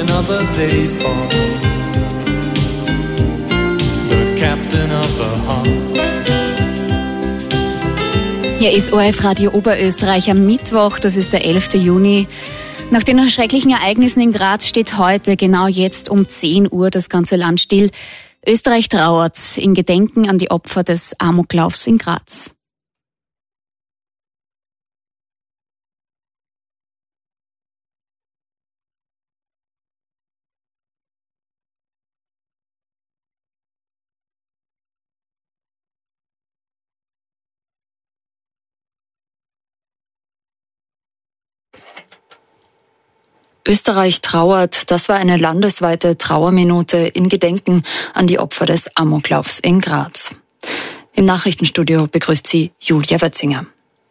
another day fall. The captain of the heart. Hier ist ORF Radio Oberösterreich am Mittwoch, das ist der 11. Juni. Nach den schrecklichen Ereignissen in Graz steht heute, genau jetzt um 10 Uhr, das ganze Land still. Österreich trauert in Gedenken an die Opfer des Amoklaufs in Graz. Österreich trauert, das war eine landesweite Trauerminute in Gedenken an die Opfer des Amoklaufs in Graz. Im Nachrichtenstudio begrüßt sie Julia Wötzinger.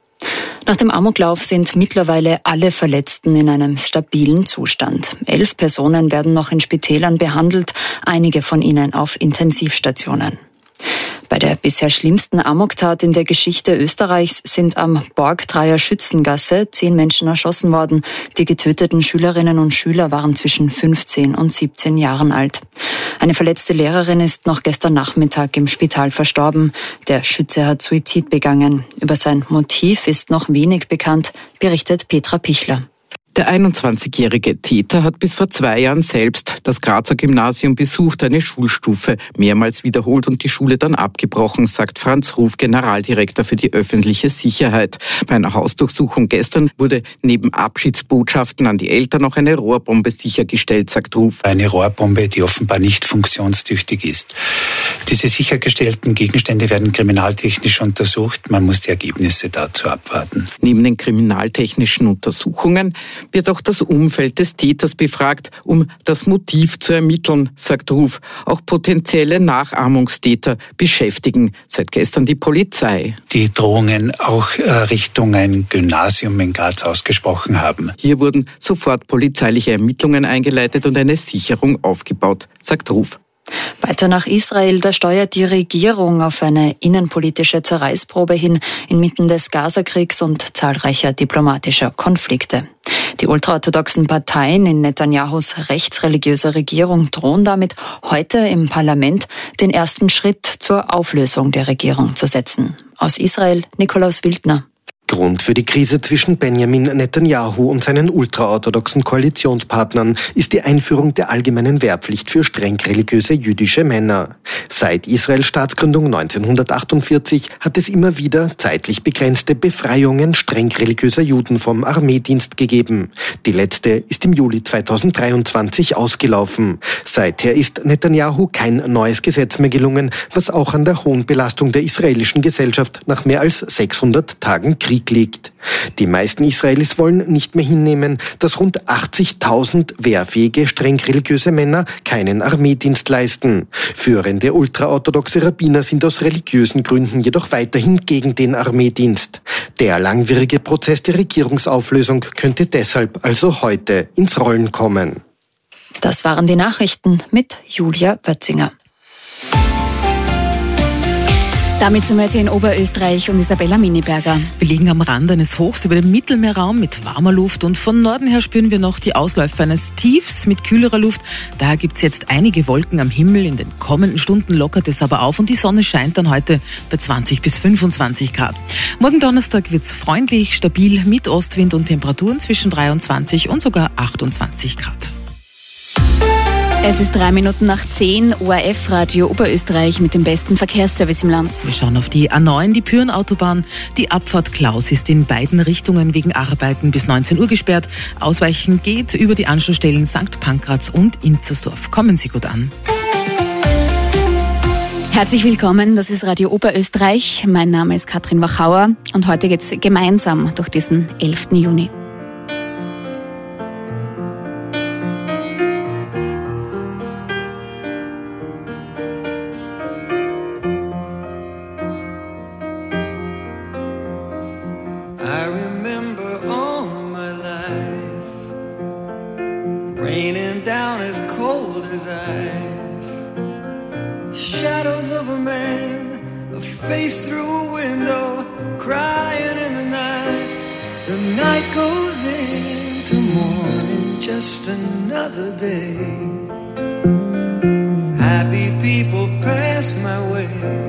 Nach dem Amoklauf sind mittlerweile alle Verletzten in einem stabilen Zustand. 11 Personen werden noch in Spitälern behandelt, einige von ihnen auf Intensivstationen. Bei der bisher schlimmsten Amoktat in der Geschichte Österreichs sind am Borgtreier Schützengasse 10 Menschen erschossen worden. Die getöteten Schülerinnen und Schüler waren zwischen 15 und 17 Jahren alt. Eine verletzte Lehrerin ist noch gestern Nachmittag im Spital verstorben. Der Schütze hat Suizid begangen. Über sein Motiv ist noch wenig bekannt, berichtet Petra Pichler. Der 21-jährige Täter hat bis vor 2 Jahren selbst das Grazer Gymnasium besucht, eine Schulstufe mehrmals wiederholt und die Schule dann abgebrochen, sagt Franz Ruf, Generaldirektor für die öffentliche Sicherheit. Bei einer Hausdurchsuchung gestern wurde neben Abschiedsbotschaften an die Eltern noch eine Rohrbombe sichergestellt, sagt Ruf. Eine Rohrbombe, die offenbar nicht funktionstüchtig ist. Diese sichergestellten Gegenstände werden kriminaltechnisch untersucht. Man muss die Ergebnisse dazu abwarten. Neben den kriminaltechnischen Untersuchungen wird auch das Umfeld des Täters befragt, um das Motiv zu ermitteln, sagt Ruf. Auch potenzielle Nachahmungstäter beschäftigen seit gestern die Polizei. Die Drohungen auch Richtung ein Gymnasium in Graz ausgesprochen haben. Hier wurden sofort polizeiliche Ermittlungen eingeleitet und eine Sicherung aufgebaut, sagt Ruf. Weiter nach Israel, da steuert die Regierung auf eine innenpolitische Zerreißprobe hin, inmitten des Gazakriegs und zahlreicher diplomatischer Konflikte. Die ultraorthodoxen Parteien in Netanyahus rechtsreligiöser Regierung drohen damit, heute im Parlament den ersten Schritt zur Auflösung der Regierung zu setzen. Aus Israel, Nikolaus Wildner. Grund für die Krise zwischen Benjamin Netanyahu und seinen ultraorthodoxen Koalitionspartnern ist die Einführung der allgemeinen Wehrpflicht für streng religiöse jüdische Männer. Seit Israels Staatsgründung 1948 hat es immer wieder zeitlich begrenzte Befreiungen streng religiöser Juden vom Armeedienst gegeben. Die letzte ist im Juli 2023 ausgelaufen. Seither ist Netanyahu kein neues Gesetz mehr gelungen, was auch an der hohen Belastung der israelischen Gesellschaft nach mehr als 600 Tagen Krieg liegt. Die meisten Israelis wollen nicht mehr hinnehmen, dass rund 80.000 wehrfähige, streng religiöse Männer keinen Armeedienst leisten. Führende ultraorthodoxe Rabbiner sind aus religiösen Gründen jedoch weiterhin gegen den Armeedienst. Der langwierige Prozess der Regierungsauflösung könnte deshalb also heute ins Rollen kommen. Das waren die Nachrichten mit Julia Wötzinger. Damit sind wir jetzt in Oberösterreich und Isabella Miniberger. Wir liegen am Rand eines Hochs über dem Mittelmeerraum mit warmer Luft und von Norden her spüren wir noch die Ausläufer eines Tiefs mit kühlerer Luft. Daher gibt es jetzt einige Wolken am Himmel. In den kommenden Stunden lockert es aber auf und die Sonne scheint dann heute bei 20 bis 25 Grad. Morgen Donnerstag wird es freundlich, stabil mit Ostwind und Temperaturen zwischen 23 und sogar 28 Grad. Es ist 3 Minuten nach 10, ORF Radio Oberösterreich mit dem besten Verkehrsservice im Land. Wir schauen auf die A9, die Pyrenautobahn. Die Abfahrt Klaus ist in beiden Richtungen wegen Arbeiten bis 19 Uhr gesperrt. Ausweichen geht über die Anschlussstellen St. Pankraz und Inzersdorf. Kommen Sie gut an. Herzlich willkommen, das ist Radio Oberösterreich. Mein Name ist Katrin Wachauer und heute geht's gemeinsam durch diesen 11. Juni. I remember all my life raining down as cold as ice. Shadows of a man, a face through a window, crying in the night. The night goes into morning. just another day. Happy people pass my way.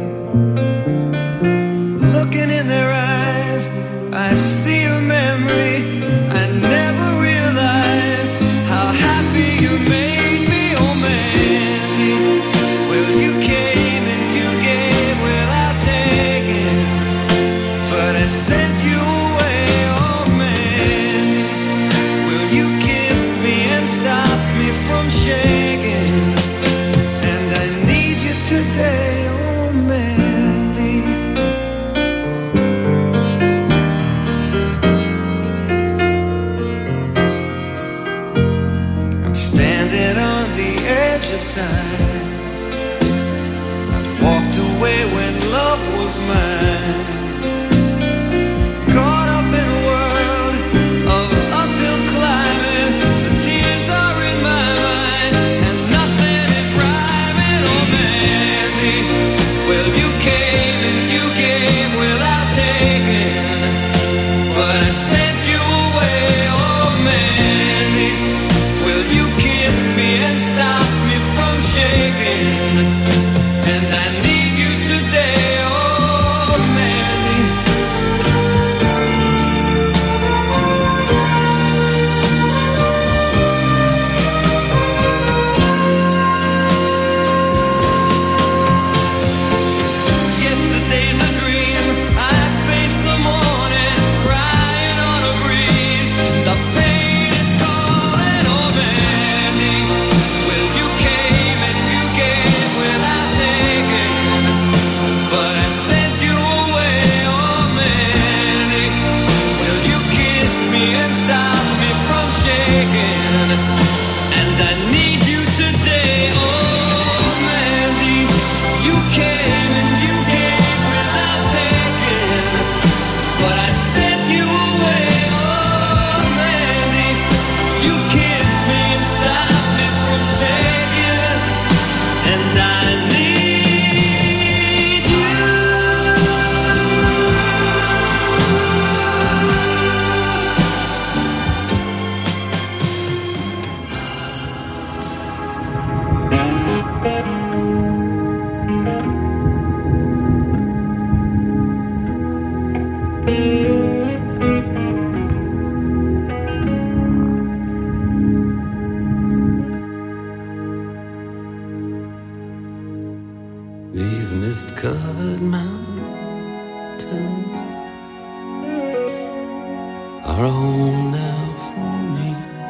Looking in their eyes, I see a memory. I never realized how happy you made me, oh Mandy. Well, you came and you gave without taking, but I sent you away, oh Mandy. Well, you kissed me and stopped me from shaking, and I need you today, oh Mandy. I'm standing on the edge of time. I've walked away when love was mine. Caught up in a world of uphill climbing. The tears are in my mind, and nothing is rhyming, oh Mandy. Well, you came and you gave without taking, but I sent you away, oh Mandy. Well, you kissed me and stopped me from shaking, and I need you today, oh Mandy. Yesterday's a dream. I face the morning, crying on a breeze. The pain is calling, oh Mandy. Well, you came and you gave without taking, but I sent you away, oh Mandy. Well, you kissed me and stopped me from shaking, and I need you today, oh Mandy. You came and you gave without taking, but I sent you away, oh Mandy. You kissed me and stopped me from shaking, and I need you. These mist-covered mountains are a home now for me,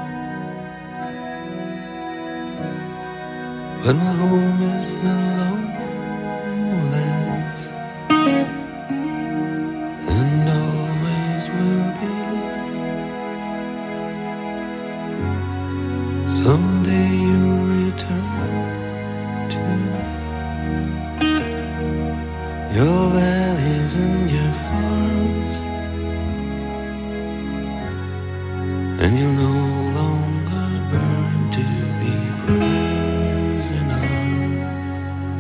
but my home is the lowlands, and always will be. Someday you'll return to your valleys and your farms, and you'll no longer burn to be brothers in arms.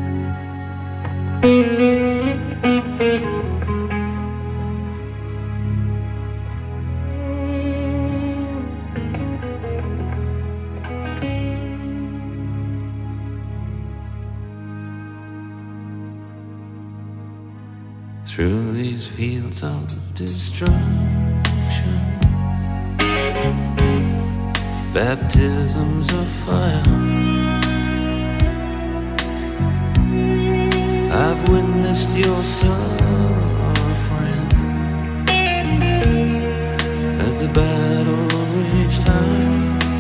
Through these fields of destruction, baptisms of fire, I've witnessed your suffering as the battle reached high,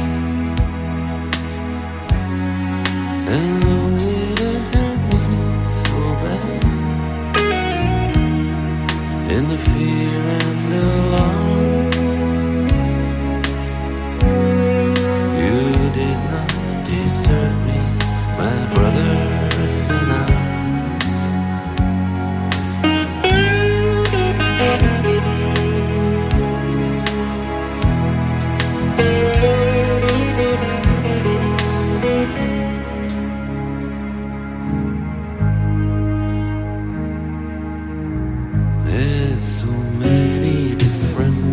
and though it had hurt me so bad, in the fear and alarm, you did not desert me, my brothers in arms. There's so many different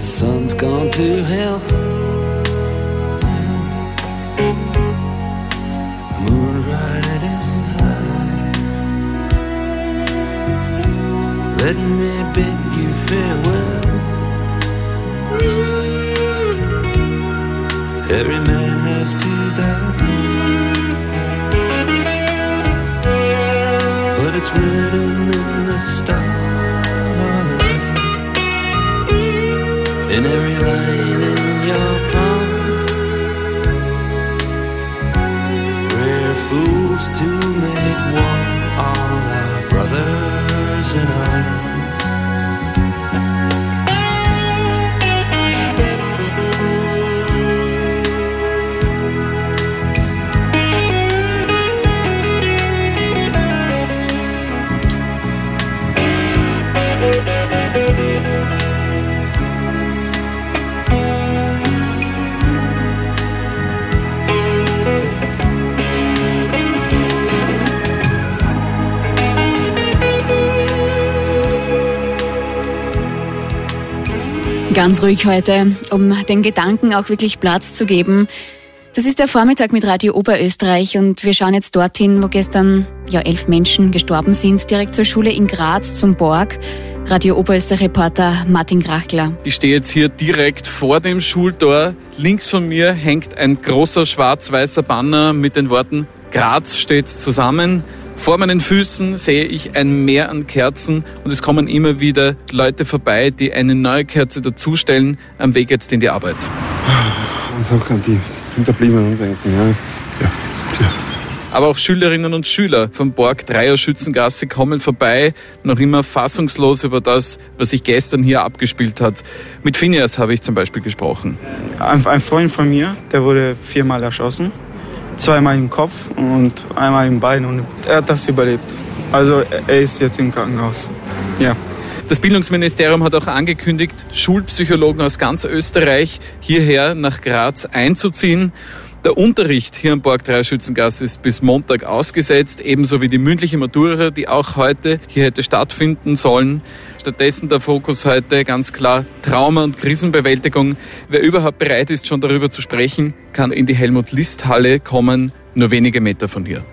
sun's gone to hell. The moon's riding high. Let me bid you farewell. Every man has to die, but it's written in the stars. In every line in your palm, we're fools to make war on our brothers in arms. Ganz ruhig heute, um den Gedanken auch wirklich Platz zu geben. Das ist der Vormittag mit Radio Oberösterreich und wir schauen jetzt dorthin, wo gestern 11 Menschen gestorben sind, direkt zur Schule in Graz, zum Borg. Radio Oberösterreich-Reporter Martin Krachler. Ich stehe jetzt hier direkt vor dem Schultor. Links von mir hängt ein großer schwarz-weißer Banner mit den Worten Graz steht zusammen. Vor meinen Füßen sehe ich ein Meer an Kerzen und es kommen immer wieder Leute vorbei, die eine neue Kerze dazustellen, am Weg jetzt in die Arbeit. Und auch an die Hinterbliebenen denken, ja. Aber auch Schülerinnen und Schüler vom Borg Dreier Schützengasse kommen vorbei, noch immer fassungslos über das, was sich gestern hier abgespielt hat. Mit Phineas habe ich zum Beispiel gesprochen. Ein Freund von mir, der wurde 4-mal erschossen. 2-mal im Kopf und einmal im Bein und er hat das überlebt. Also er ist jetzt im Krankenhaus. Ja. Das Bildungsministerium hat auch angekündigt, Schulpsychologen aus ganz Österreich hierher nach Graz einzuziehen. Der Unterricht hier am Borg Dreier Schützengasse ist bis Montag ausgesetzt, ebenso wie die mündliche Matura, die auch heute hier hätte stattfinden sollen. Stattdessen der Fokus heute ganz klar Trauma- und Krisenbewältigung. Wer überhaupt bereit ist, schon darüber zu sprechen, kann in die Helmut-List-Halle kommen, nur wenige Meter von hier.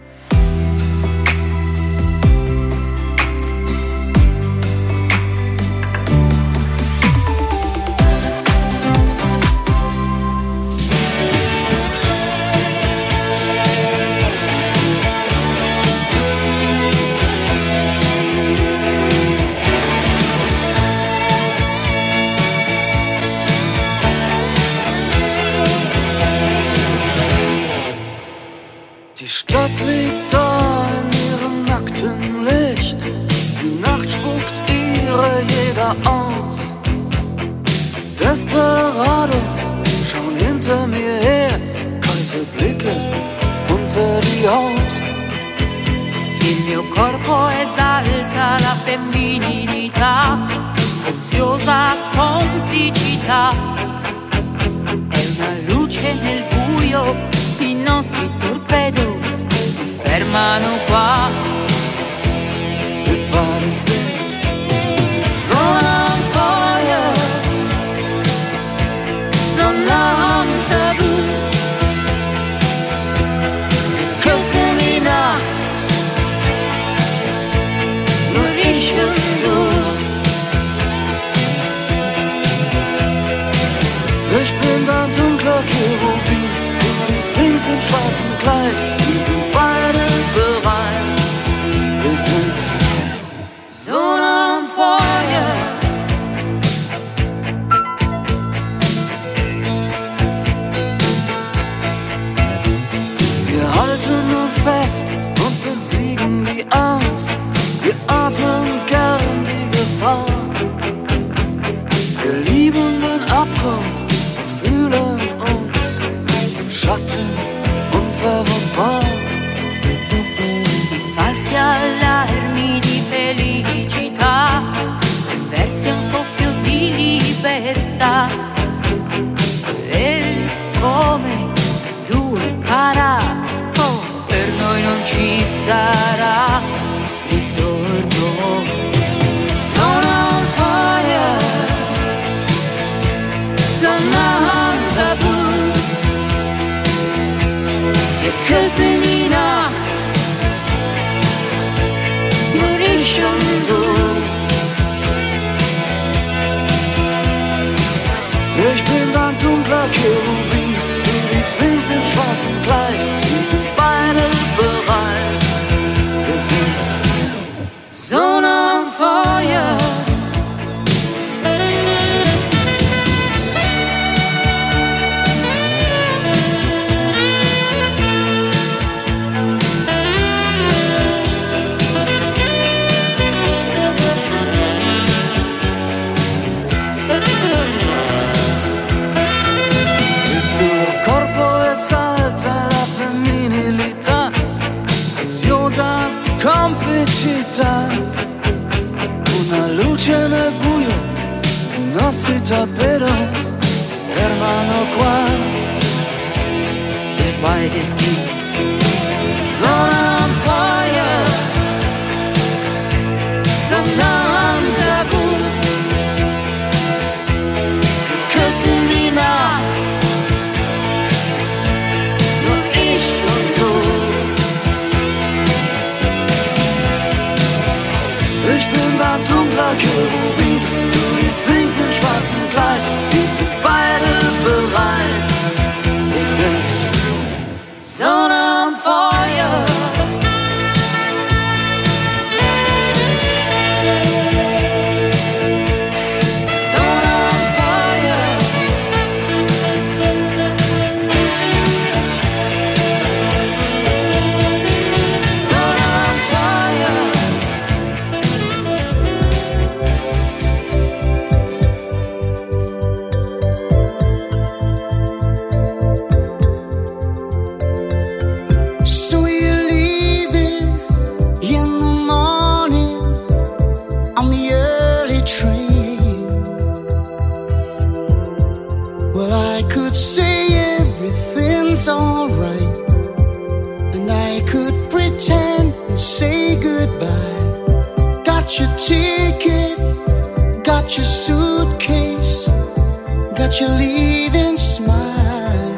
Die Stadt liegt da in ihrem nackten Licht. Die Nacht spuckt ihre Jäger aus. Desperados schauen hinter mir her, kalte Blicke unter die Haut. Il mio corpo esalta la femminilità, oziosa complicità. È una luce nel buio, i nostri torpedos si fermano qua. Everybody sings, Son on fire, Sonne am Tabu. Wir küssen die Nacht, nur ich und du. ich bin dein dunkler Cherubin, du Sphinx im schwarzen Kleid. Wir sind beide bereit, wir sind Sonne am Feuer. Wir halten uns fest und besiegen die Angst. Wir atmen gern die Gefahr. Wir lieben den Abgrund und fühlen uns im Schatten unverwundbar. Falsi allarmi di felicità, versi un soffio di libertà. E come due parato, per noi non ci sarà ritorno. Son on fire, küssen die Nacht, nur ich und du. Ich bin dein dunkler Cherubin, die Sphinx im schwarzen Kleid, wir sind beide bereit. Wir sind so nah am Feuer. Complicità, una luce nel buio, i nostri torpedos si fermano qua, per by the seas, zona on fire, Sonam Tabu, küssen die Nacht, nur ich und du. Ich bin dein dunkler Cherubin, du die Sphinx im schwarzen Kleid, wir sind beide bereit. Wir sind so nah am Feuer. So nah am Feuer. So nah am Feuer. Alright, and I could pretend and say goodbye. Got your ticket, got your suitcase, got your leaving smile.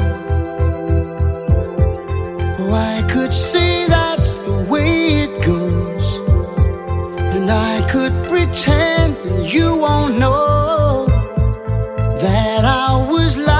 Oh, I could say that's the way it goes, and I could pretend and you won't know that I was lying.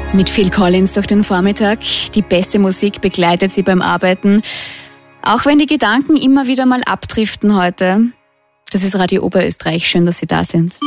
Mit Phil Collins durch den Vormittag. Die beste Musik begleitet sie beim Arbeiten. Auch wenn die Gedanken immer wieder mal abdriften heute. Das ist Radio Oberösterreich. Schön, dass Sie da sind.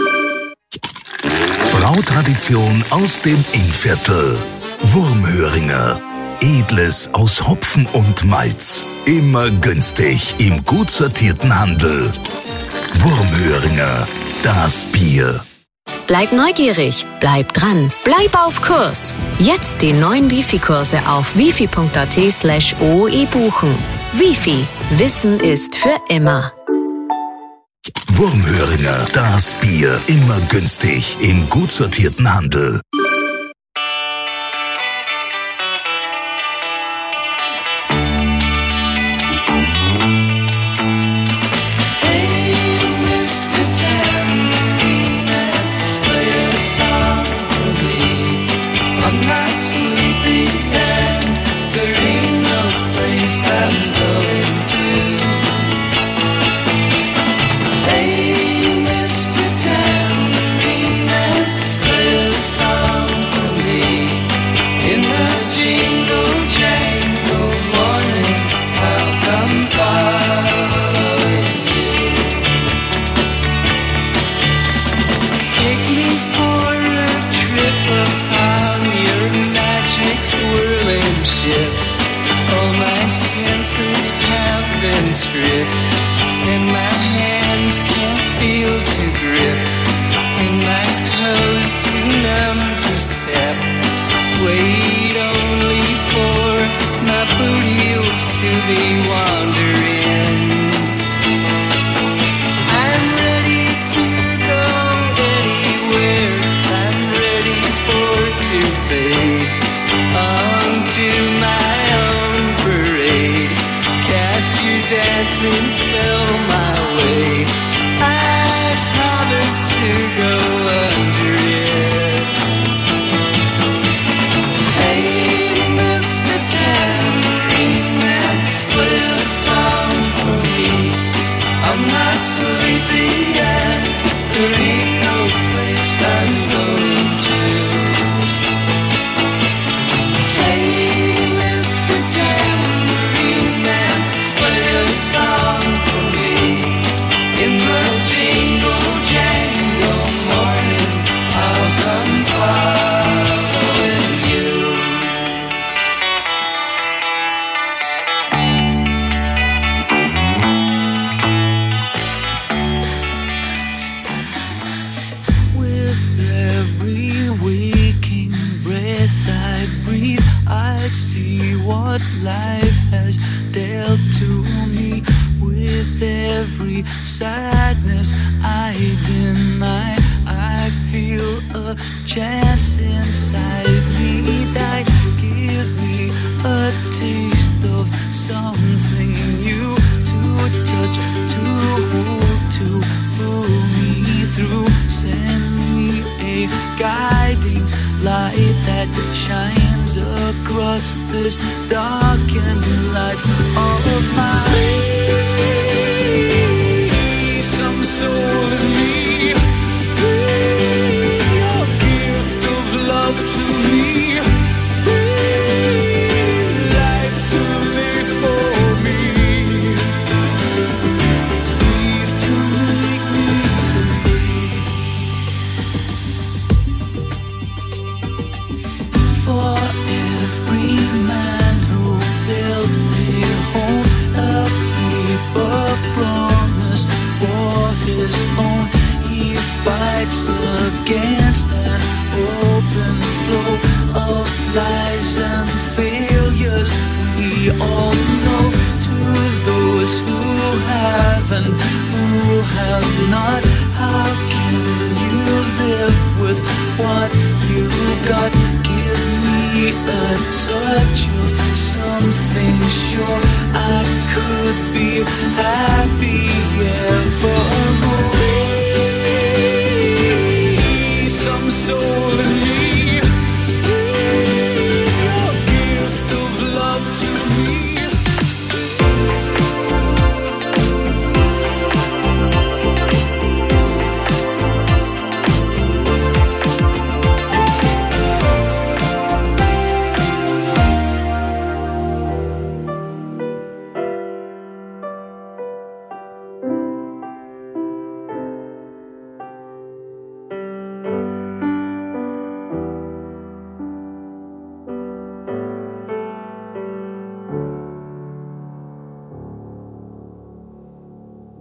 Brautradition aus dem Innviertel. Wurmhöringer. Edles aus Hopfen und Malz. Immer günstig im gut sortierten Handel. Wurmhöringer. Das Bier. Bleib neugierig, bleib dran, bleib auf Kurs. Jetzt die neuen Wifi-Kurse auf wifi.at/ooe buchen. Wifi, Wissen ist für immer. Wurmhöringer, das Bier. Immer günstig im gut sortierten Handel.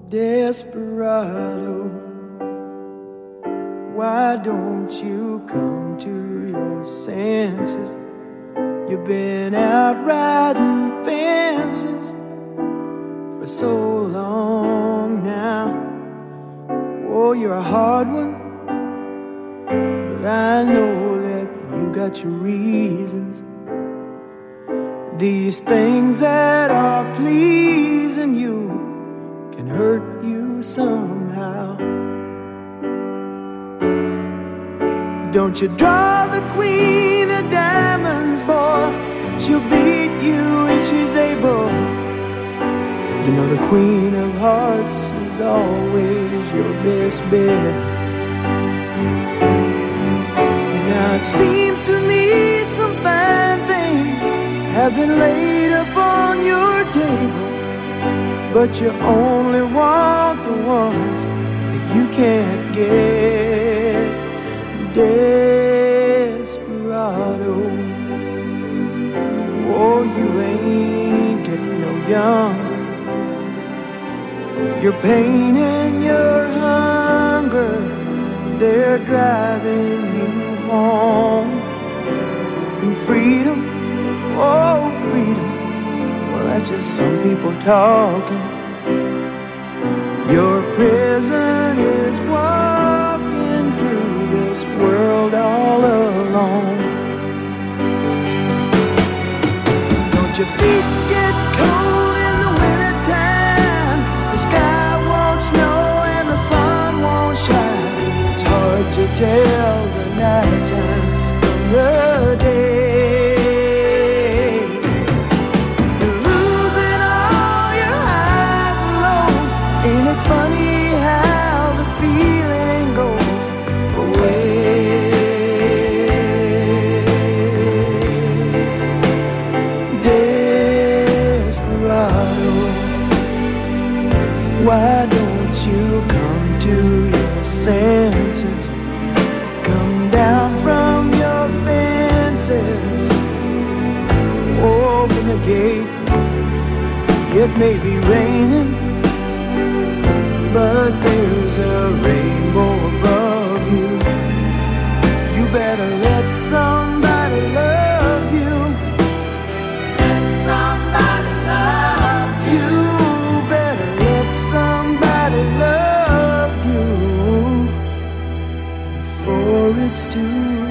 Desperado, why don't you come to your senses? You've been out riding fences for so long now. Oh, you're a hard one, but I know that you got your reasons. These things that are pleasing you can hurt you somehow. Don't you draw the queen of diamonds, boy. She'll beat you if she's able. You know the queen of hearts is always your best bet. Now it seems to me some fine things have been laid upon your table, but you only want the ones that you can't get. Desperado, oh, you ain't getting no younger. Your pain and your hunger, they're driving you home. And freedom, oh freedom, well that's just some people talking. Your prison is walking through this world all alone. Don't your feet get cold in the wintertime? The sky won't snow and the sun won't shine. It's hard to tell the nighttime from the day. You're losing all your highs and lows. Ain't it funny how the feeling goes away? Desperado, why don't you come to your senses? Come down from your fences. Open the gate. It may be raining, but there's a rainbow above you. You better let somebody love you. Let somebody love you. Better let somebody love you before it's too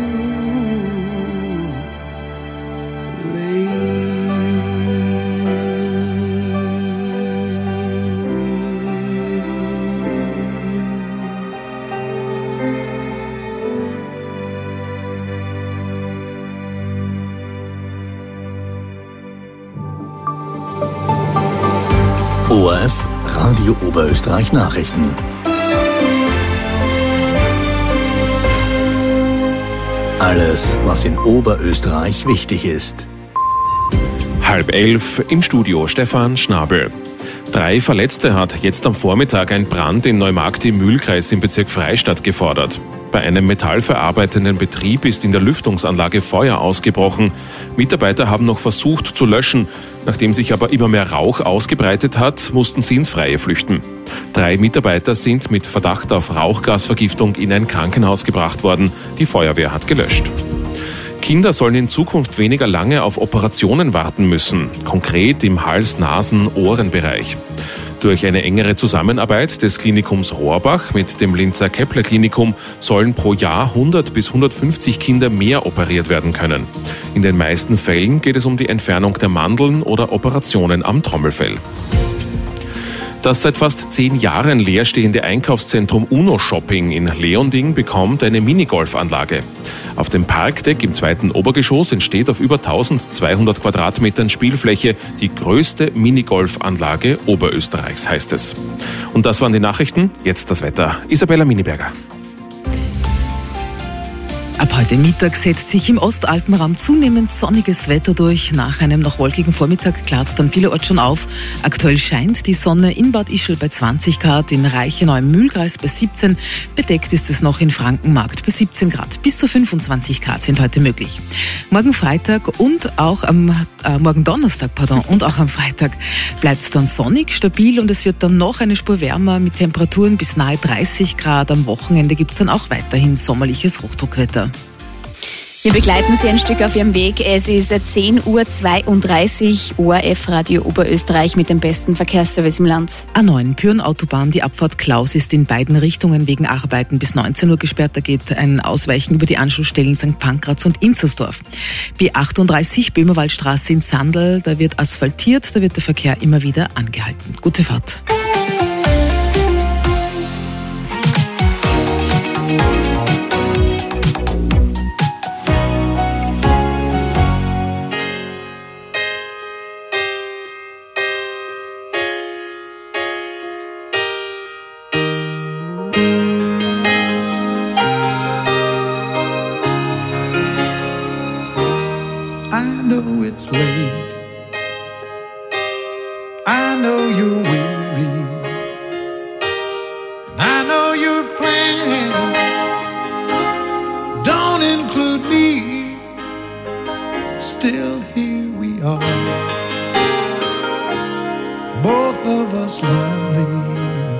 ORF Radio Oberösterreich Nachrichten. Alles, was in Oberösterreich wichtig ist. 10:30 im Studio Stefan Schnabel. 3 Verletzte hat jetzt am Vormittag ein Brand in Neumarkt im Mühlkreis im Bezirk Freistadt gefordert. Bei einem metallverarbeitenden Betrieb ist in der Lüftungsanlage Feuer ausgebrochen. Mitarbeiter haben noch versucht zu löschen. Nachdem sich aber immer mehr Rauch ausgebreitet hat, mussten sie ins Freie flüchten. 3 Mitarbeiter sind mit Verdacht auf Rauchgasvergiftung in ein Krankenhaus gebracht worden. Die Feuerwehr hat gelöscht. Kinder sollen in Zukunft weniger lange auf Operationen warten müssen, konkret im Hals-Nasen-Ohren-Bereich. Durch eine engere Zusammenarbeit des Klinikums Rohrbach mit dem Linzer Kepler-Klinikum sollen pro Jahr 100 bis 150 Kinder mehr operiert werden können. In den meisten Fällen geht es um die Entfernung der Mandeln oder Operationen am Trommelfell. Das seit fast 10 Jahren leerstehende Einkaufszentrum Uno Shopping in Leonding bekommt eine Minigolfanlage. Auf dem Parkdeck im 2. Obergeschoss entsteht auf über 1200 Quadratmetern Spielfläche die größte Minigolfanlage Oberösterreichs, heißt es. Und das waren die Nachrichten. Jetzt das Wetter. Isabella Miniberger. Ab heute Mittag setzt sich im Ostalpenraum zunehmend sonniges Wetter durch. Nach einem noch wolkigen Vormittag klart's dann vielerorts schon auf. Aktuell scheint die Sonne in Bad Ischl bei 20 Grad, in Reichenau im Mühlkreis bei 17. Bedeckt ist es noch in Frankenmarkt bei 17 Grad. Bis zu 25 Grad sind heute möglich. Morgen Freitag und auch morgen Donnerstag, und auch am Freitag bleibt's dann sonnig, stabil und es wird dann noch eine Spur wärmer mit Temperaturen bis nahe 30 Grad. Am Wochenende gibt's dann auch weiterhin sommerliches Hochdruckwetter. Wir begleiten Sie ein Stück auf Ihrem Weg. Es ist 10:32 Uhr, ORF Radio Oberösterreich mit dem besten Verkehrsservice im Land. A9 Pyhrn-Autobahn, die Abfahrt Klaus ist in beiden Richtungen wegen Arbeiten bis 19 Uhr gesperrt. Da geht ein Ausweichen über die Anschlussstellen St. Pankraz und Inzersdorf. B38 Böhmerwaldstraße in Sandl, da wird asphaltiert, da wird der Verkehr immer wieder angehalten. Gute Fahrt. I know it's late. I know you're weary. And I know your plans don't include me. Still here we are, both of us lonely,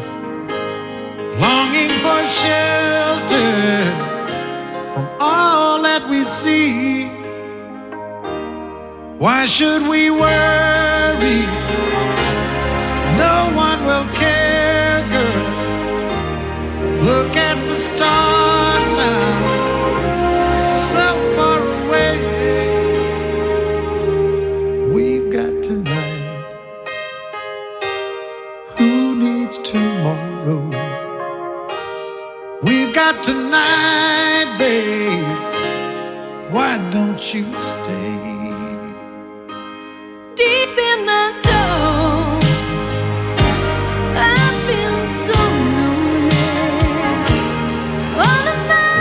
longing for shelter from all that we see. Why should we worry? No one will care, girl. Look at the stars now, so far away. We've got tonight. Who needs tomorrow? We've got tonight, babe. Why don't you stay? Deep in my soul, I feel so lonely. All of my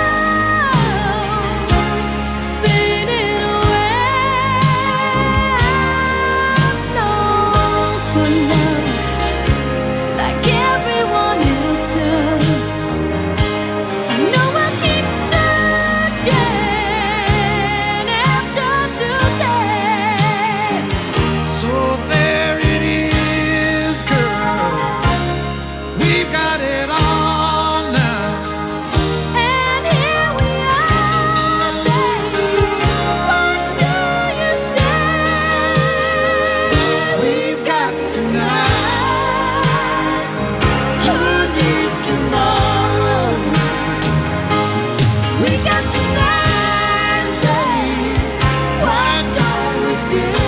hopes fading away. I long for love like everyone else does. I know I keep searching after today. So there it is, girl. We've got it all now. And here we are, baby. What do you say? We've got tonight. Who needs tomorrow? We got tonight, babe. Why don't we stay?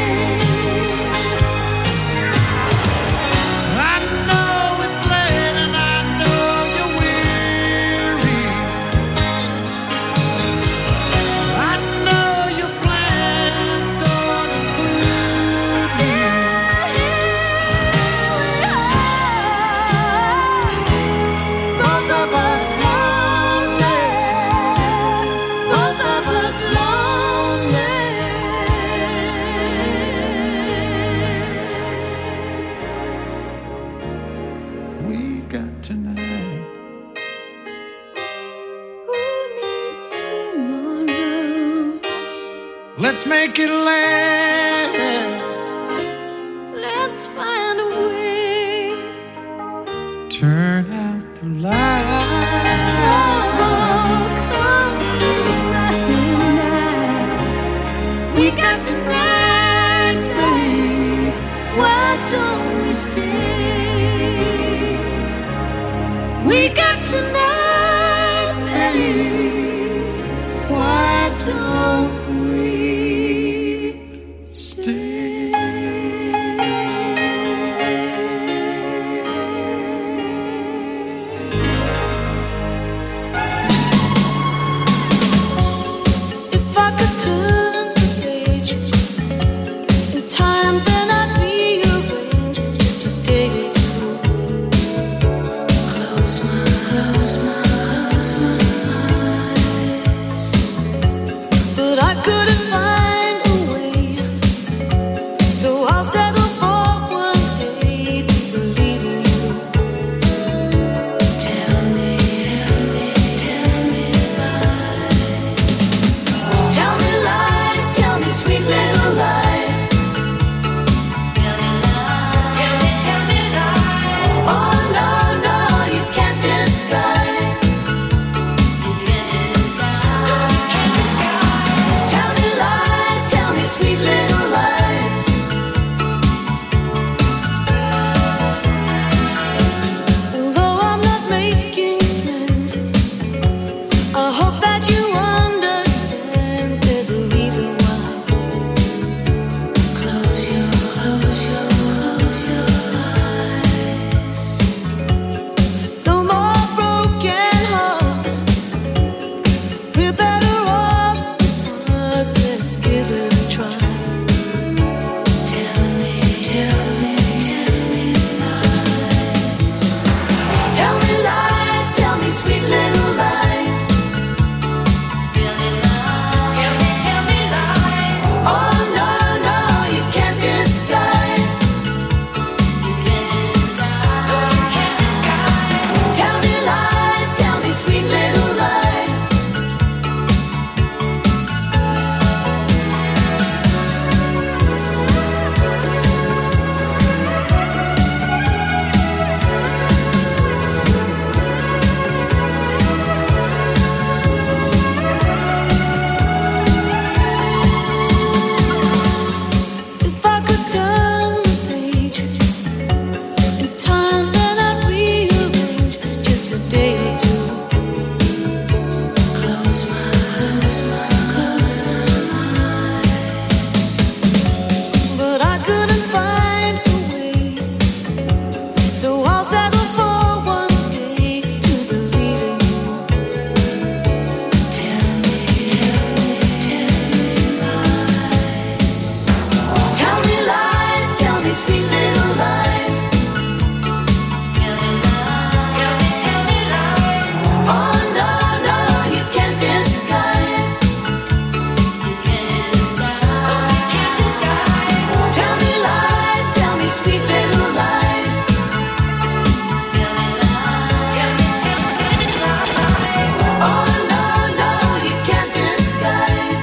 I know it's late and I know you're weary. I know your plans don't include me. Both of us lonely. Both of us lonely. We've got tonight. Who needs tomorrow? Let's make it last. Let's find a way. Turn out the light. Oh, come tonight. We got tonight, babe. Why don't we stay? We got tonight, babe. Why don't we stay? If I could turn the page in time, then I'd rearrange just a day or two. couldn't find a way, so I'll settle for one day to believe in you. Tell me lies. Tell me lies, tell me sweet little lies. Tell me lies. Oh no, no, you can't disguise. Tell me lies, tell me sweet little lies. Although I'm not making plans, I hope that you understand there's a reason why. Close your eyes. No more broken hearts. We're better off apart. Let's give it a try. Tell me lies. Tell me lies, tell me sweet little lies. Tell me lies. Oh no, no, you can't disguise. Tell me lies, tell me sweet little lies. If I could turn the page in time, then I'd rearrange just a day or two. Close my eyes. But I couldn't find a way, so I'll settle for one day to believe in you. Tell me lies. Tell me lies, tell me sweet little lies. Tell me lies. Oh no, no, you can't disguise. Tell me lies, tell me sweet little lies. Oh no, no, you can't disguise.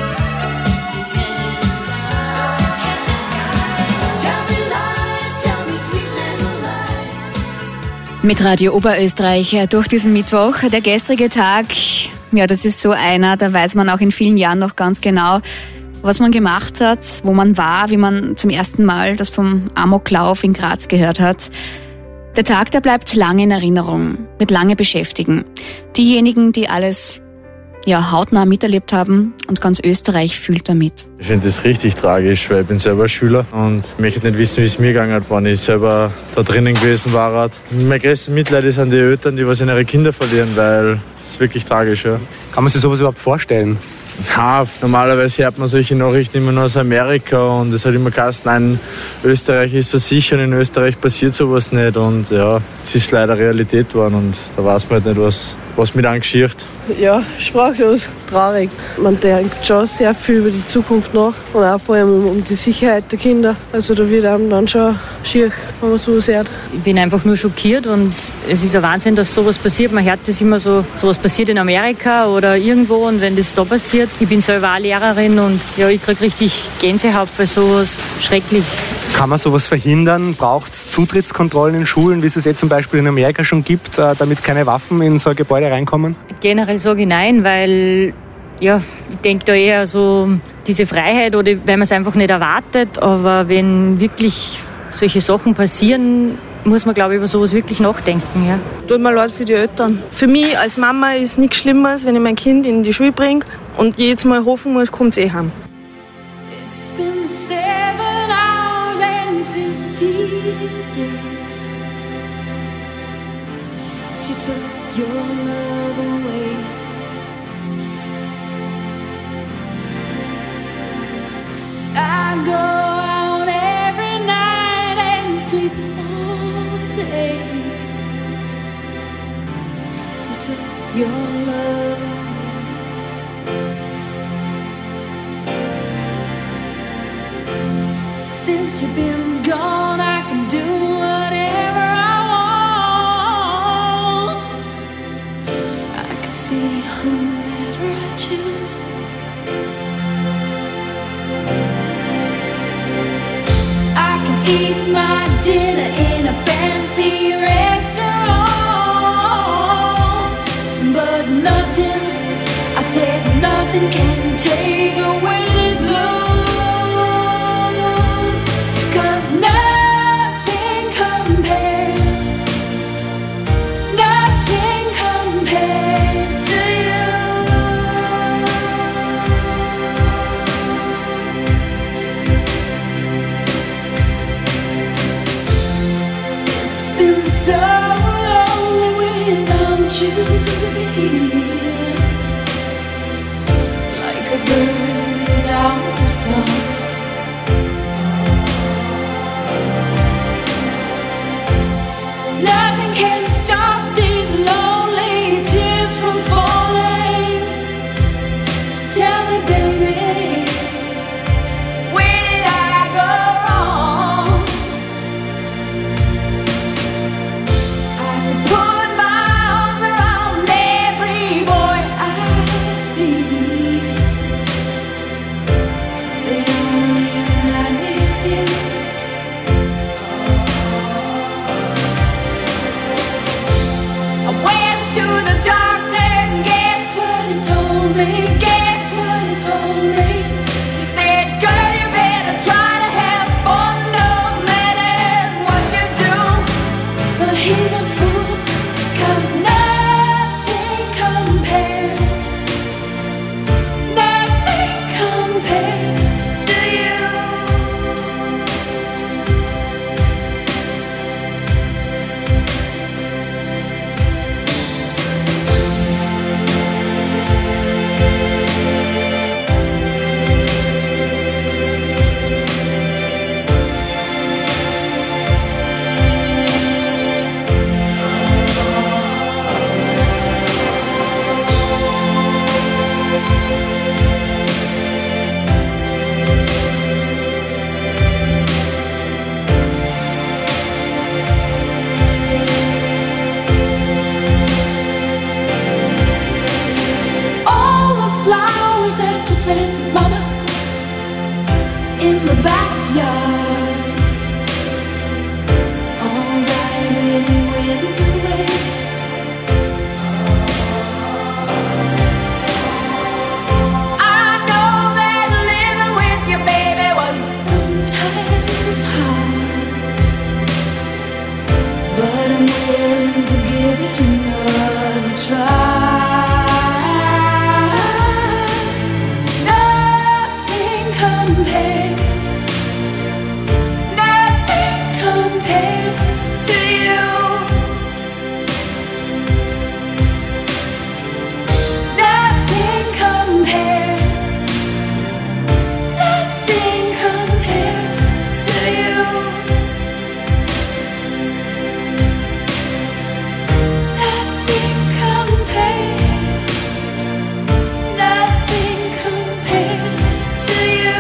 Tell me lies, tell me sweet little lies. Mit Radio Oberösterreich durch diesen Mittwoch. Der gestrige Tag, ja, das ist so einer, da weiß man auch in vielen Jahren noch ganz genau, was man gemacht hat, wo man war, wie man zum ersten Mal das vom Amoklauf in Graz gehört hat. Der Tag, der bleibt lange in Erinnerung, wird lange beschäftigen. Diejenigen, die alles hautnah miterlebt haben und ganz Österreich fühlt damit. Ich finde das richtig tragisch, weil ich bin selber Schüler und möchte nicht wissen, wie es mir gegangen hat, wenn ich selber da drinnen gewesen war. Mein größtes Mitleid ist an die Eltern, die was in ihre Kinder verlieren, weil es ist wirklich tragisch. Ja. Kann man sich sowas überhaupt vorstellen? Ja, normalerweise hört man solche Nachrichten immer nur aus Amerika und es hat immer geheißen, nein, Österreich ist so sicher und in Österreich passiert sowas nicht und ja, es ist leider Realität geworden und da weiß man halt nicht, was mich angeschiert. Ja, sprachlos, traurig. Man denkt schon sehr viel über die Zukunft nach und auch vor allem um die Sicherheit der Kinder. Also da wird einem dann schon schier, wenn man so sieht. Ich bin einfach nur schockiert und es ist ein Wahnsinn, dass sowas passiert. Man hört das immer so, sowas passiert in Amerika oder irgendwo und wenn das da passiert. Ich bin selber auch Lehrerin und ja, ich kriege richtig Gänsehaut bei sowas. Schrecklich. Kann man sowas verhindern? Braucht es Zutrittskontrollen in Schulen, wie es jetzt zum Beispiel in Amerika schon gibt, damit keine Waffen in so ein Gebäude reinkommen? Generell sage ich nein, weil ja, ich denke da eher so diese Freiheit oder wenn man es einfach nicht erwartet, aber wenn wirklich solche Sachen passieren, muss man, glaube ich, über sowas wirklich nachdenken. Ja. Tut mir leid für die Eltern. Für mich als Mama ist nichts Schlimmes, wenn ich mein Kind in die Schule bringe und jedes Mal hoffen muss, kommt es heim. It's been 7 hours and 50 days since you took your love away. I go out every night and sleep all day since you took your love away. since you've been gone, I can do whatever I want. I can see whomever I choose. I can eat my dinner in a fancy restaurant, but nothing, I said nothing can take away this blues. Like a bird without a song. Nothing can stop these lonely tears from falling. Tell me, baby, where did I go wrong? I could put my arms around every boy I see. They only remind me of you. I went to the doctor and guess what he told me? Guess what he told me? He said, girl, you better try to have fun no matter what you do. But he's a fool, 'cause nothing compares. Nothing compares to you. All the flowers that you planted, mama, in the backyard, all died when you went away. I know that living with your baby was sometimes hard, but I'm willing to give it another try. Nothing compares. Nothing compares to you. Nothing compares. Nothing compares to you. Nothing compares. Nothing compares to you.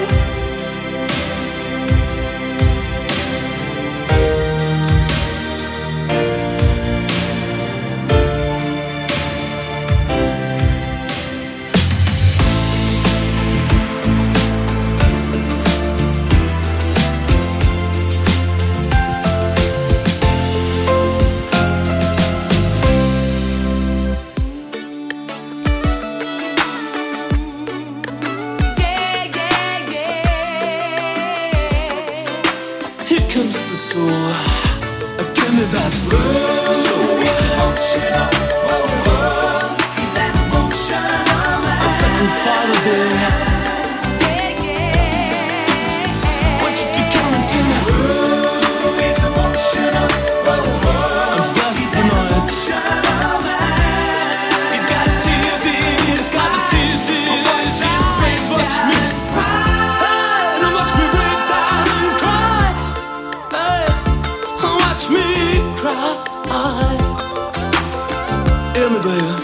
Here comes the soul. Give me that soul is emotional. Is that emotional? I'm second Father Day. Want you to come into me. Is emotional. And bless the night. He's got tears in his, got the tears in his eyes. Watch me cry. And watch me break down and cry. Watch me cry. Hör mir, Baby.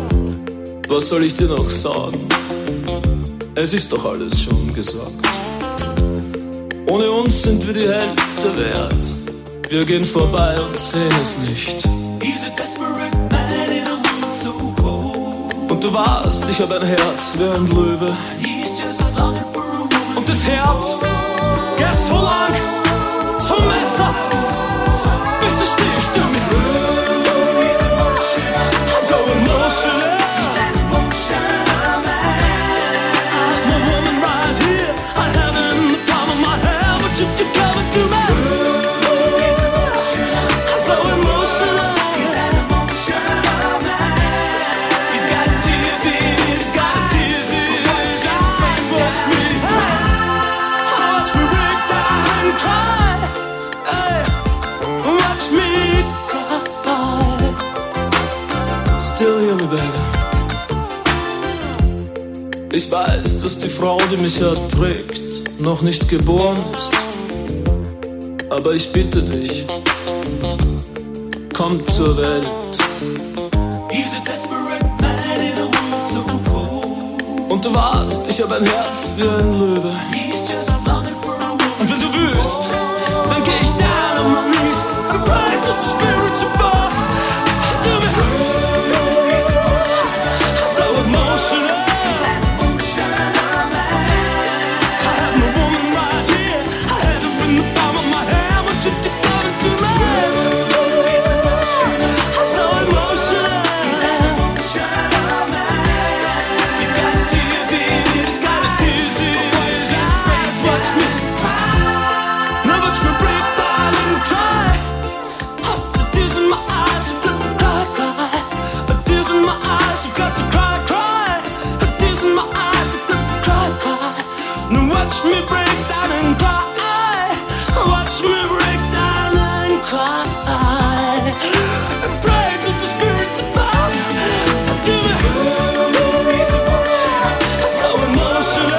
Was soll ich dir noch sagen? Es ist doch alles schon gesagt. Ohne uns sind wir die Hälfte wert. Wir gehen vorbei und sehen es nicht. Und du warst, ich hab ein Herz wie ein Löwe. Und das Herz geht so lang zum Messer, bis es sticht in mir. I'm so emotional. My woman right here, I have her in the palm of my hand, but you come to me. I'm so emotional. He's got tears in his eyes. Watch me break down and cry. Hey, watch me cry. Still hear me, baby. Ich weiß, dass die Frau, die mich erträgt, noch nicht geboren ist. Aber ich bitte dich, komm zur Welt. Und du warst, ich hab ein Herz wie ein Löwe. Und wenn du willst, dann geh ich down on my knees and pray to the spirits above. Do me. I'm so emotional. I had my woman right here. I had her in the palm of my hand, but you come to me. I'm so emotional. He's got tears in his eyes. Watch me cry. Now watch me break down and cry. The tears in my eyes, I've got to cry. The tears in my eyes, I've got to cry. The tears in my eyes, I've got to cry. Now watch me break down and cry. Watch me break down and cry. And pray to the spirits above. Do it. I'm so emotional.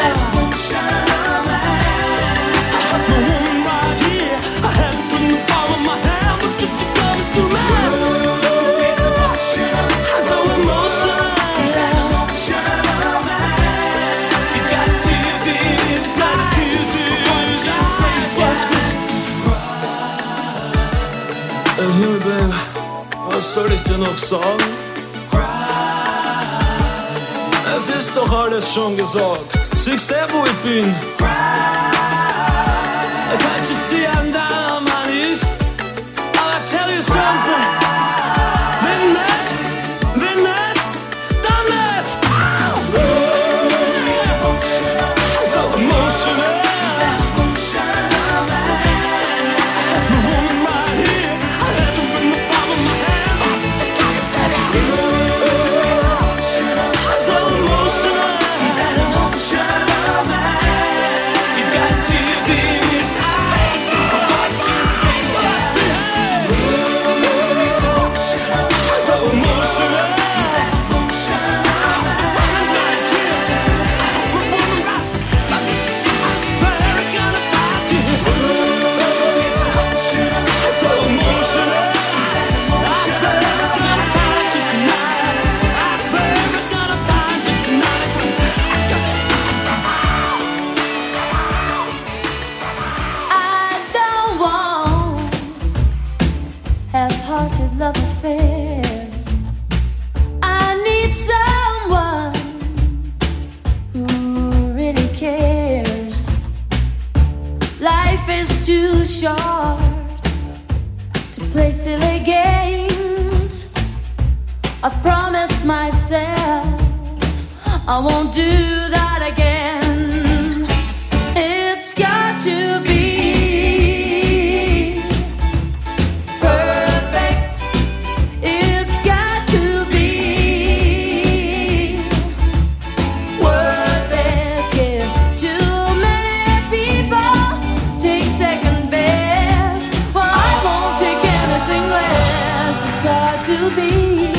Hey, Babe, was soll ich dir noch sagen? Es ist doch alles schon gesagt. Siehst du, wo ich bin? Can't you see I'm down on my knees? I'll tell you something. Wenn nicht, dann nicht. I'm so emotional. I've promised myself I won't do that again. It's got to be perfect. It's got to be worth it. Yeah, too many people take second best. Well, I won't take anything less. It's got to be.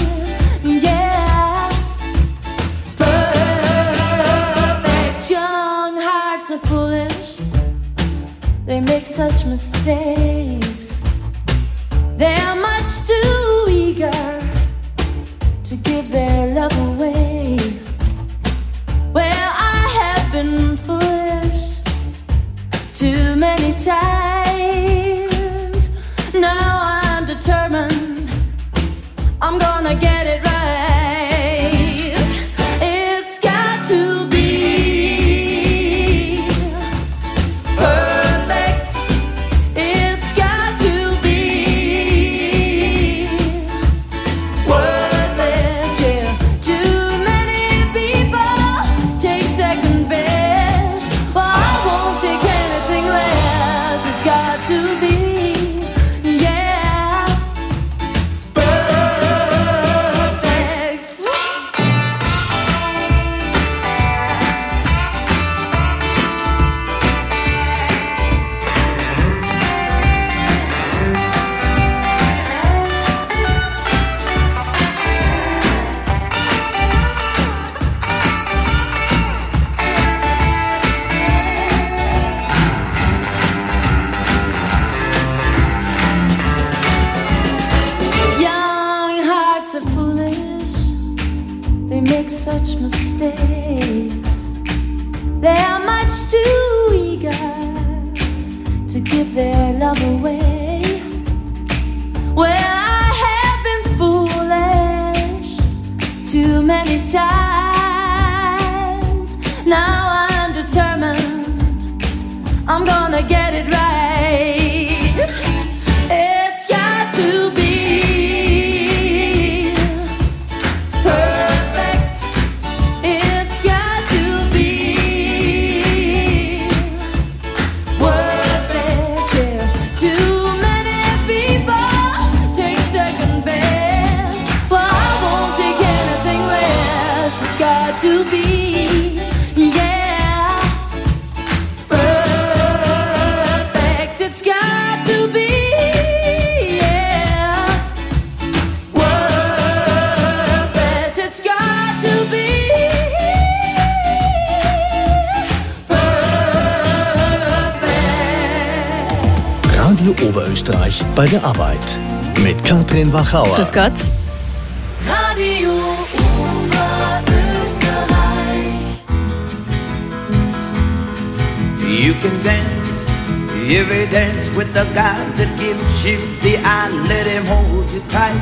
They make such mistakes. They are much too eager to give their love away. Well, I have been foolish They're much too eager to give their love away. Well, I have been foolish too many times. Now I'm determined I'm gonna get it right. It's got to be perfect. It's got to be worth it. Yeah. Too many people take second best. Well, I won't take anything less. It's got to be, yeah, perfect. It's got to be. Radio Oberösterreich bei der Arbeit mit Katrin Wachauer. Grüß Gott. Radio Oberösterreich. You can dance every dance with the guy that gives you the eye, let him hold you tight.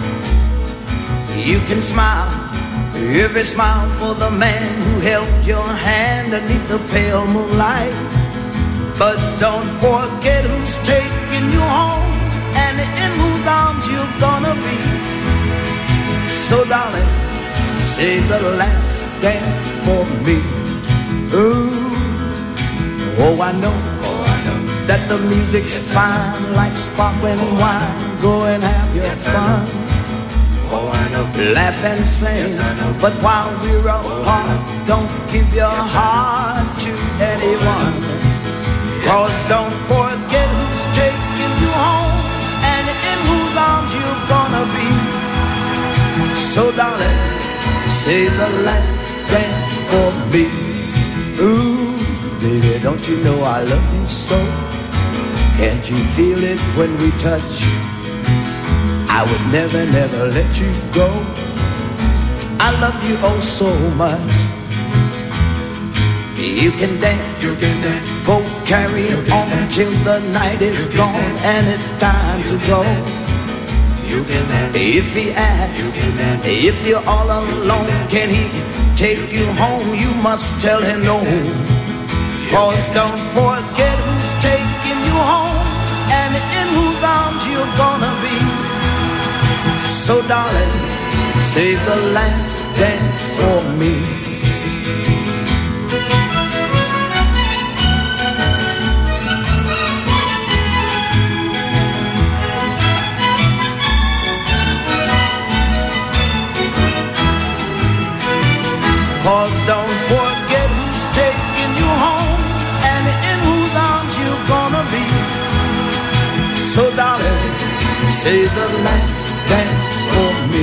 You can smile every smile for the man who held your hand beneath the pale moonlight. But don't forget who's taking you home and in whose arms you're gonna be. So darling, save the last dance for me. Ooh, oh I know that the music's fine like sparkling wine. Go and have your fun. Oh I know, laugh and sing. But while we're apart, don't give your heart to anyone. Cause don't forget who's taking you home and in whose arms you're gonna be. So darling, save the last dance for me. Ooh, baby, don't you know I love you so? Can't you feel it when we touch? I would never, never let you go. I love you oh so much. You can dance, go carry on till the night is gone and it's time to go. If he asks, if you're all alone, can he take you home? You must tell him no. Cause don't forget who's taking you home and in whose arms you're gonna be. So darling, save the last dance for me. Cause don't forget who's taking you home and in whose arms you're gonna be. So darling, save the last dance for me.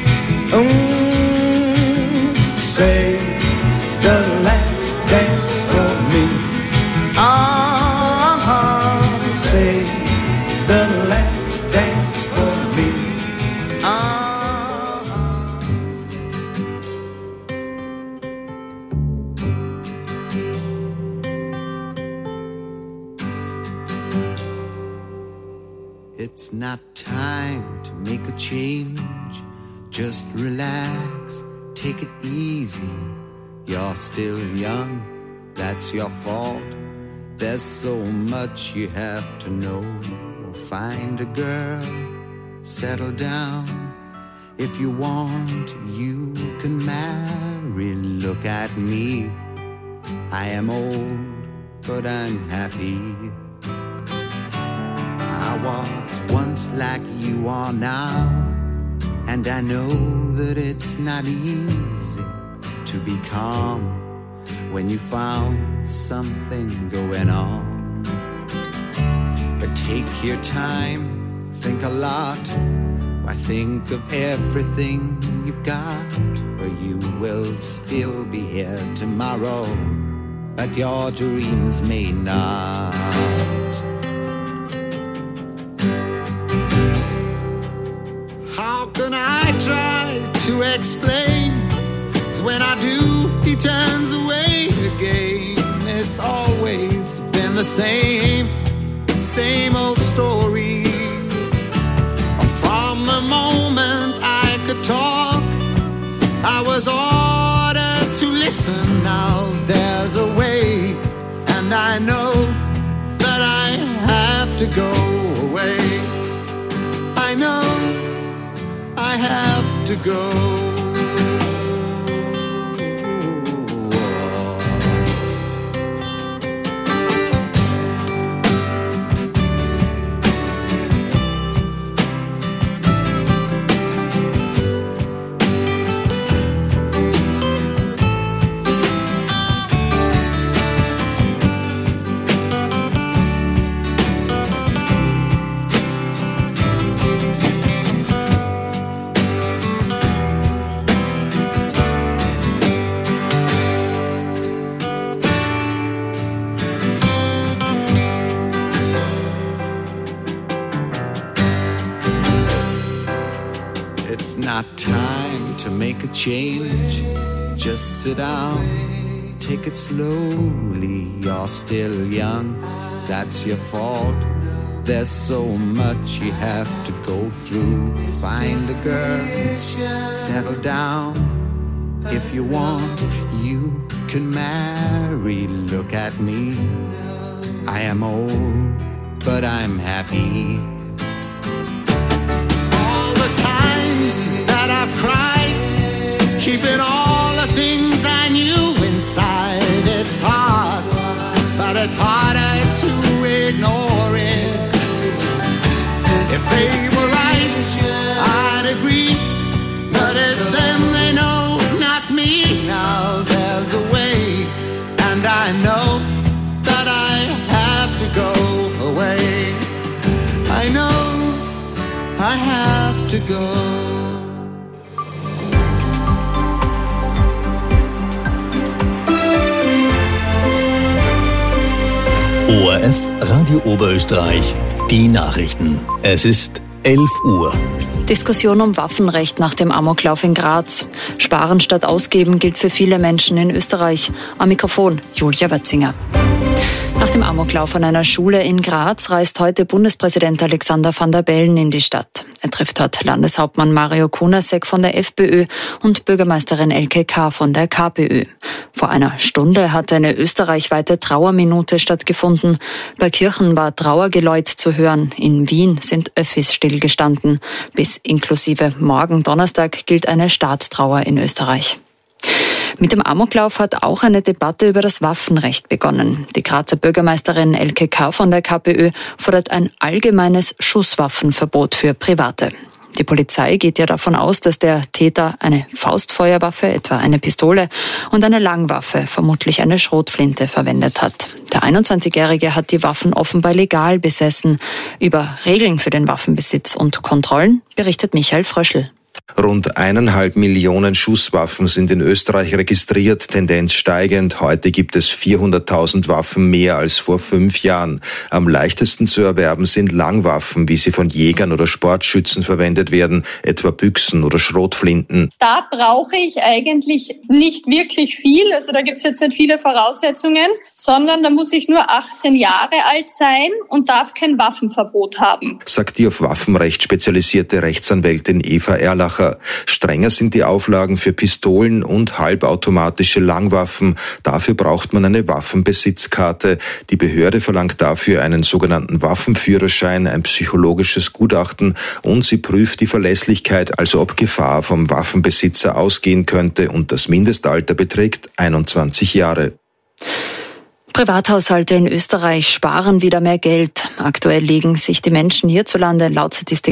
Save the last dance for me. Save the last dance for me. It's not time to make a change. Just relax, take it easy. You're still young, that's your fault. There's so much you have to know. Find a girl, settle down. If you want, you can marry. Look at me, I am old, but I'm happy. I was once like you are now, and I know that it's not easy to be calm when you found something going on. But take your time, think a lot. Why think of everything you've got? For you will still be here tomorrow, but your dreams may not. How can I try to explain? When I do, he turns away again. the same old story. From the moment I could talk, I was ordered to listen. Now there's a way, and I know that I have to go away. I know I have to go. It's not time to make a change. Just sit down, take it slowly. You're still young, that's your fault. There's so much you have to go through. Find a girl, settle down. If you want, you can marry. Look at me, I am old, but I'm happy. Times that I've cried, keeping all the things I knew inside. It's hard, but it's harder to ignore it. If they were right, I'd agree, but it's them they know, not me. Now there's a way, and I know that I have to go away. I know I have to go. ORF Radio Oberösterreich, die Nachrichten. Es ist 11 Uhr. Diskussion um Waffenrecht nach dem Amoklauf in Graz. Sparen statt ausgeben gilt für viele Menschen in Österreich. Am Mikrofon Julia Wötzinger. Nach dem Amoklauf an einer Schule in Graz reist heute Bundespräsident Alexander Van der Bellen in die Stadt. Er trifft dort Landeshauptmann Mario Kunasek von der FPÖ und Bürgermeisterin Elke K. von der KPÖ. Vor einer Stunde hatte eine österreichweite Trauerminute stattgefunden. Bei Kirchen war Trauergeläut zu hören. In Wien sind Öffis stillgestanden. Bis inklusive morgen Donnerstag gilt eine Staatstrauer in Österreich. Mit dem Amoklauf hat auch eine Debatte über das Waffenrecht begonnen. Die Grazer Bürgermeisterin Elke K. von der KPÖ fordert ein allgemeines Schusswaffenverbot für Private. Die Polizei geht ja davon aus, dass der Täter eine Faustfeuerwaffe, etwa eine Pistole, und eine Langwaffe, vermutlich eine Schrotflinte, verwendet hat. Der 21-Jährige hat die Waffen offenbar legal besessen. Über Regeln für den Waffenbesitz und Kontrollen berichtet Michael Fröschl. Rund 1,5 Millionen Schusswaffen sind in Österreich registriert, Tendenz steigend. Heute gibt es 400.000 Waffen mehr als vor 5 Jahren. Am leichtesten zu erwerben sind Langwaffen, wie sie von Jägern oder Sportschützen verwendet werden, etwa Büchsen oder Schrotflinten. Da brauche ich eigentlich nicht wirklich viel, also da gibt es jetzt nicht viele Voraussetzungen, sondern da muss ich nur 18 Jahre alt sein und darf kein Waffenverbot haben. Sagt die auf Waffenrecht spezialisierte Rechtsanwältin Eva Erlacher. Strenger sind die Auflagen für Pistolen und halbautomatische Langwaffen. Dafür braucht man eine Waffenbesitzkarte. Die Behörde verlangt dafür einen sogenannten Waffenführerschein, ein psychologisches Gutachten, und sie prüft die Verlässlichkeit, also ob Gefahr vom Waffenbesitzer ausgehen könnte, und das Mindestalter beträgt 21 Jahre. Privathaushalte in Österreich sparen wieder mehr Geld. Aktuell legen sich die Menschen hierzulande laut Statistik